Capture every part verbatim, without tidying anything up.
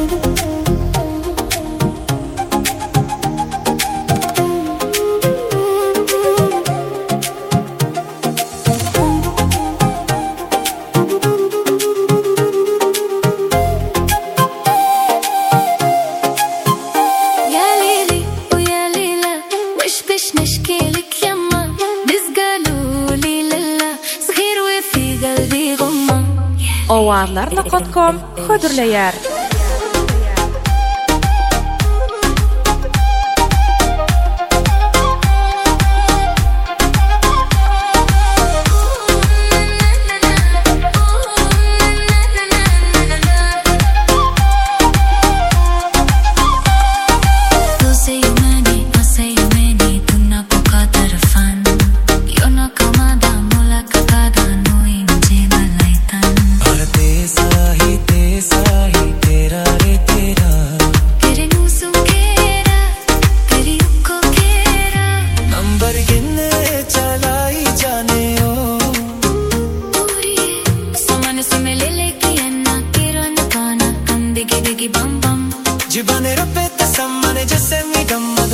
نشكيلك يما بس قالوا لي للا صغير وفي قلبي غمة. Ovarlar nokta com hödürleýär. Jibane rapete sammane jaise mi gammad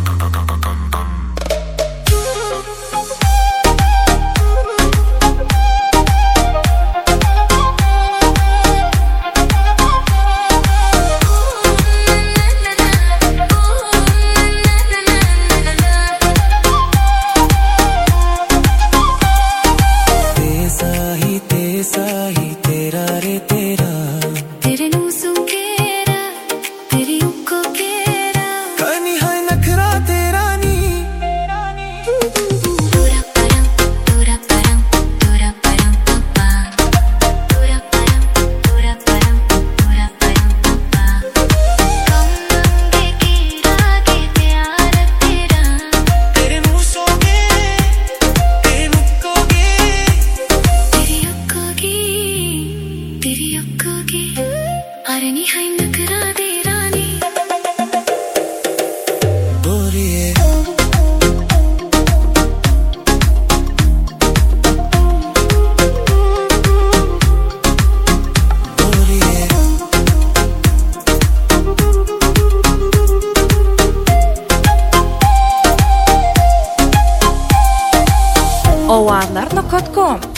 Tesa hi tesa hi tera re tera तेरे नू सुंगेरा तेरी उनको केरा कनी है नखरा तेरा नी Tura param tura param tura param papa Tura param tura param tura param papa कम मंगे की रागे प्यार तेरा तेरे मुंह सोगे तेरे मुक्कोगे तेरी उक्कोगी तेरी उक्कोगी अरे नी है नखरा दे रानी बोलिए बोलिए Ovarlar nokta com